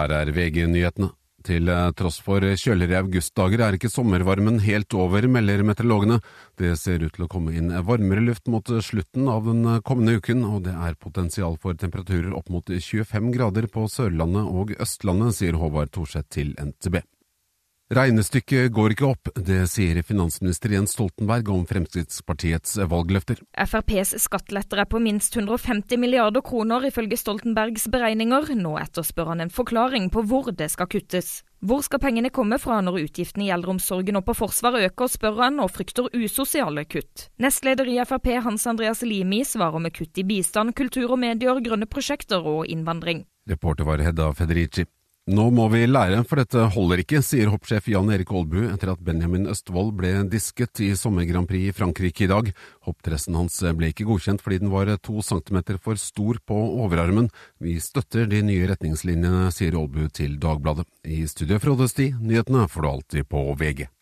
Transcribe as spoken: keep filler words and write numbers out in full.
Her er V G-nyhetene. Til tross for kjøligere augustdager er ikke sommervarmen helt over, melder meteorologene. Det ser ut til å komme inn varmere luft mot slutten av den kommende uken, og det er potensial for temperaturer opp mot tjuefem grader på Sørlandet og Østlandet, sier Håvard Thorseth til N T B. Regnestykket går ikke opp, det sier finansminister Jens Stoltenberg om Fremskrittspartiets valgløfter. F R P's skatteletter er på minst hundre og femti milliarder kroner ifølge Stoltenbergs beregninger. Nå etterspør han en forklaring på hvor det skal kuttes. Hvor skal pengene komme fra når utgiftene i eldreomsorgen og på forsvaret øker, spør han, og frykter usosiale kutt. Nestleder i F R P Hans Andreas Limi svarer med kutt i bistand, kultur og medier, grønne prosjekter og innvandring. Reporter var Hedda Federici. Nå må vi lære, for dette holder ikke, sier hoppsjef Jan Erik Aalbu etter at Benjamin Østvold ble disket i Sommer Grand Prix i Frankrike i dag. Hoppdressen hans ble ikke godkjent fordi den var to centimeter for stor på overarmen. Vi støtter de nye retningslinjene, sier Aalbu til Dagbladet. I studio Frode Sti, nyhetene får du alltid på V G.